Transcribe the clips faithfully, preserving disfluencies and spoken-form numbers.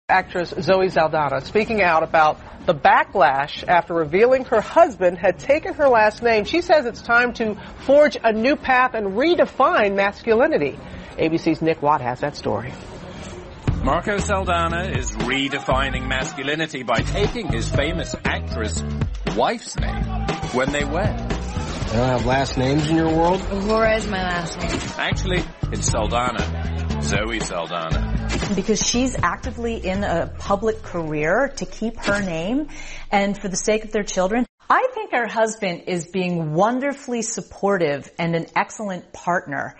Actress Zoe Saldana speaking out about the backlash after revealing her husband had taken her last name. She says it's time to forge a new path and redefine masculinity. A B C's Nick Watt has that story. Marco Saldana is redefining masculinity by taking his famous actress' wife's name when they wed. You don't have last names in your world? Aurora is my last name. Actually, it's Saldana. Zoe Saldana. Because she's actively in a public career to keep her name and for the sake of their children. I think her husband is being wonderfully supportive and an excellent partner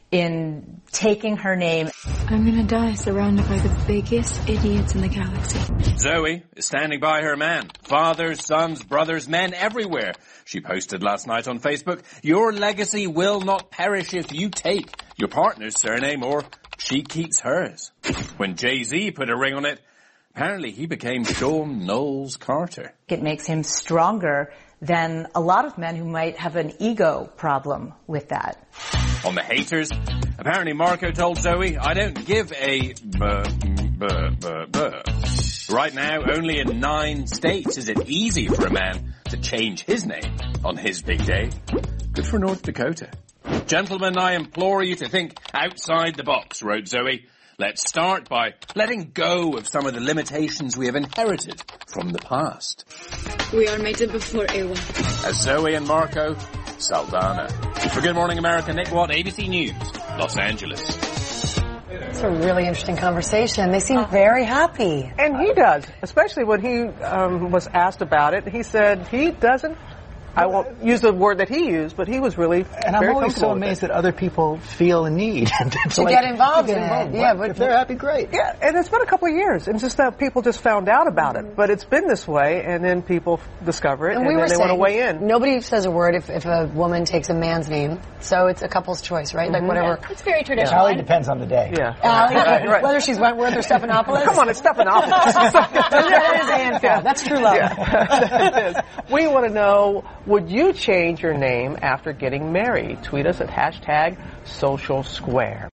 in taking her name. I'm gonna die surrounded by the biggest idiots in the galaxy. Zoe is standing by her man. Fathers, sons, brothers, men everywhere. She posted last night on Facebook, "Your legacy will not perish if you take your partner's surname or she keeps hers." When Jay-Z put a ring on it, apparently he became Sean Knowles Carter. It makes him stronger than a lot of men who might have an ego problem with that. On the haters, apparently Marco told Zoe, "I don't give a buh, buh, buh, buh." Right now, only in nine states is it easy for a man to change his name on his big day. Good for North Dakota. "Gentlemen, I implore you to think outside the box," wrote Zoe. "Let's start by letting go of some of the limitations we have inherited from the past." We are mated before Ewa. As Zoe and Marco Saldana. For Good Morning America, Nick Watt, A B C News, Los Angeles. It's a really interesting conversation. They seem very happy. And he does, especially when he um, was asked about it. He said he doesn't, I won't use the word that he used, but he was really And I'm very always so amazed that other people feel a need to to like, get involved to get in involved. it. Yeah, Right. but if they're happy, great. Yeah, and it's been a couple of years. It's just that people just found out about it. But it's been this way, and then people discover it, and, and we then were they saying, want to weigh in. Nobody says a word if, if a woman takes a man's name, so it's a couple's choice, right? Mm-hmm. Like whatever. It's very It traditional. probably depends on the day. Yeah. Allie, Right, right. Whether she's Wentworth or Stephanopoulos. Come on, it's Stephanopoulos. That is Ann Phil. That's true love. Yeah. It is. We want to know, would you change your name after getting married? Tweet us at hashtag Social Square.